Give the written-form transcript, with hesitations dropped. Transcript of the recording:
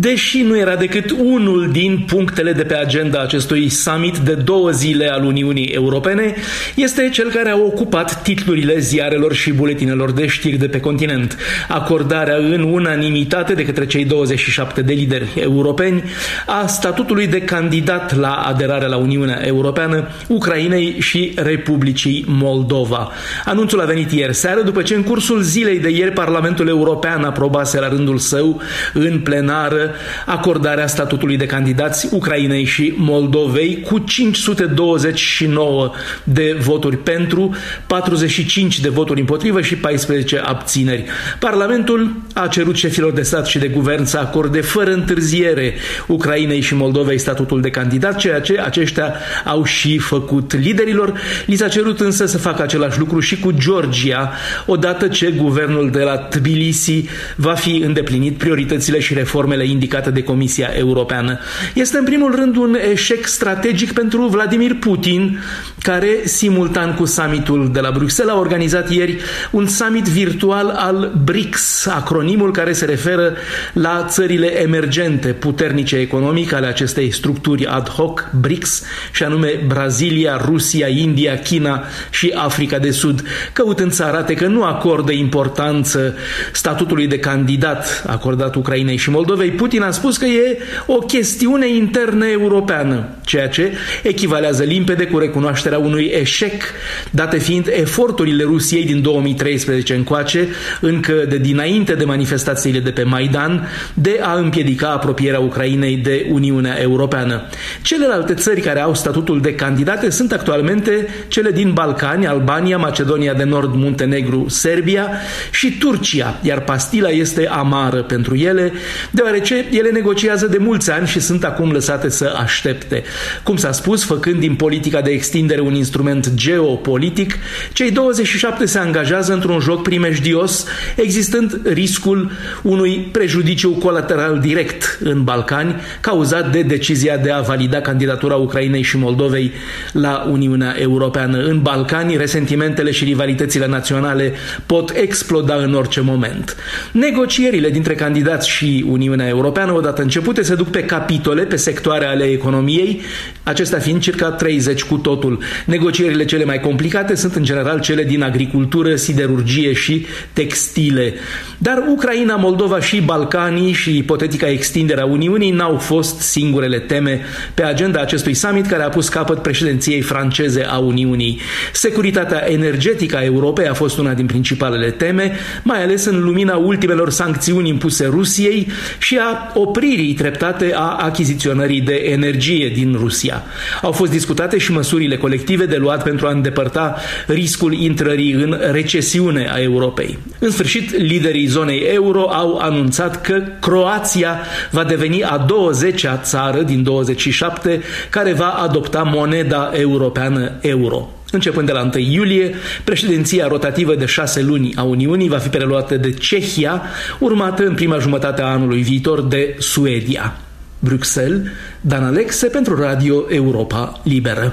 deși nu era decât unul din punctele de pe agenda acestui summit de 2 zile al Uniunii Europene, este cel care a ocupat titlurile ziarelor și buletinelor de știri de pe continent. Acordarea în unanimitate de către cei 27 de lideri europeni a statutului de candidat la aderarea la Uniunea Europeană Ucrainei și Republicii Moldova. Anunțul a venit ieri seară, după ce în cursul zilei de ieri Parlamentul European aprobase la rândul său în plenară acordarea statutului de candidați Ucrainei și Moldovei cu 529 de voturi pentru, 45 de voturi împotrivă și 14 abțineri. Parlamentul a cerut șefilor de stat și de guvern să acorde fără întârziere Ucrainei și Moldovei statutul de candidat, ceea ce aceștia au și făcut. Liderilor li s-a cerut însă să facă același lucru și cu Georgia, odată ce guvernul de la Tbilisi va fi îndeplinit prioritățile și reformele indicate de Comisia Europeană. Este în primul rând un eșec strategic pentru Vladimir Putin, care simultan cu summitul de la Bruxelles a organizat ieri un summit virtual al BRICS, acronimul care se referă la țările emergente, puternice economic ale acestei structuri ad hoc BRICS, și anume Brazilia, Rusia, India, China și Africa de Sud, căutând să arate că nu acordă importanță statutului de candidat acordat Ucrainei și Moldovei. Putin a spus că e o chestiune internă europeană, ceea ce echivalează limpede cu recunoașterea unui eșec, date fiind eforturile Rusiei din 2013 încoace, încă de dinainte de manifestațiile de pe Maidan, de a împiedica apropierea Ucrainei de Uniunea Europeană. Celelalte țări care au statutul de candidate sunt actualmente cele din Balcani, Albania, Macedonia de Nord, Muntenegru, Serbia și Turcia, iar pastila este amară pentru ele, deoarece ele negociază de mulți ani și sunt acum lăsate să aștepte. Cum s-a spus, făcând din politica de extindere un instrument geopolitic, cei 27 se angajează într-un joc primejdios, existând riscul unui prejudiciu colateral direct în Balcani, cauzat de decizia de a valida candidatura Ucrainei și Moldovei la Uniunea Europeană. În Balcani, resentimentele și rivalitățile naționale pot exploda în orice moment. Negocierile dintre candidați și Uniunea Europeană, odată începute, se duc pe capitole, pe sectoare ale economiei, acestea fiind circa 30 cu totul. Negocierile cele mai complicate sunt în general cele din agricultură, siderurgie și textile. Dar Ucraina, Moldova și Balcanii și ipotetica extindere a Uniunii n-au fost singurele teme pe agenda acestui summit, care a pus capăt președinției franceze a Uniunii. Securitatea energetică a Europei a fost una din principalele teme, mai ales în lumina ultimelor sancțiuni impuse Rusiei și a opririi treptate a achiziționării de energie din Rusia. Au fost discutate și măsurile colective de luat pentru a îndepărta riscul intrării în recesiune a Europei. În sfârșit, liderii zonei euro au anunțat că Croația va deveni a 20-a țară din 27 care va adopta moneda europeană euro. Începând de la 1 iulie, președinția rotativă de 6 luni a Uniunii va fi preluată de Cehia, urmată în prima jumătate a anului viitor de Suedia. Bruxelles, Dan Alexe pentru Radio Europa Liberă.